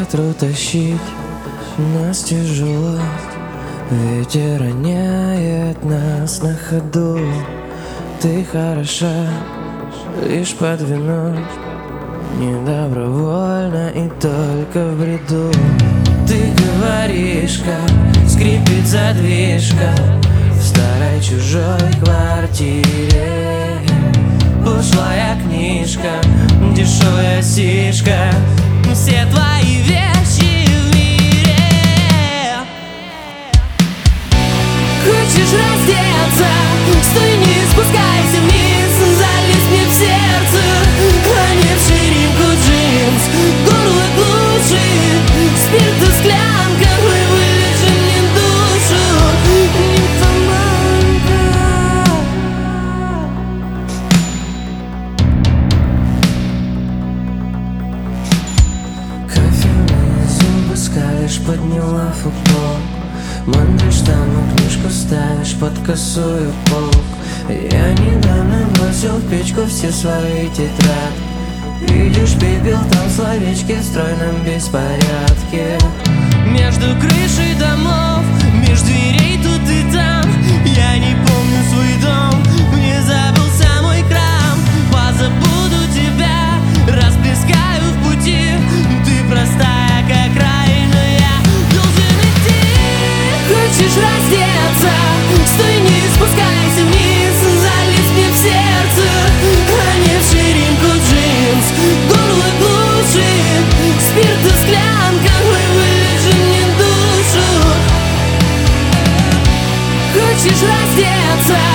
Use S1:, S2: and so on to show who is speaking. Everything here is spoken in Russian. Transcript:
S1: ветру тащить нас тяжело, ветер роняет нас на ходу. Ты хороша лишь под вино, не добровольно и только в бреду. Ты говоришь, как скрипит задвижка в старой чужой квартире. Пошлая книжка, дешевая сишка, все твои вещи в мире. Хочешь раздеться? Стой, не спускайся вниз, залезь мне в сердце, а не в ширинку джинс. Горло глушит спирт и склянка, мы вылечим мне душу. Кофейные зубы скалишь, подняла футбол. Мандришь там и книжку ставишь под косую полку. Я недавно бросил в печку все свои тетрадки. Видишь пепел, там словечки в стройном беспорядке. Между крышей домов, между дверей тут и там. Я не помню свой дом, мне забылся мой крам. Позабуду тебя, расплескаю в пути. Ты простая, как рай, но я должен идти. Хочешь раздеться? Стой, не спускайся вниз, залезь мне в сердце, а не в ширинку джинс. Горло глушит спирт и склянка, мы вылежим мне душу. Хочешь раздеться?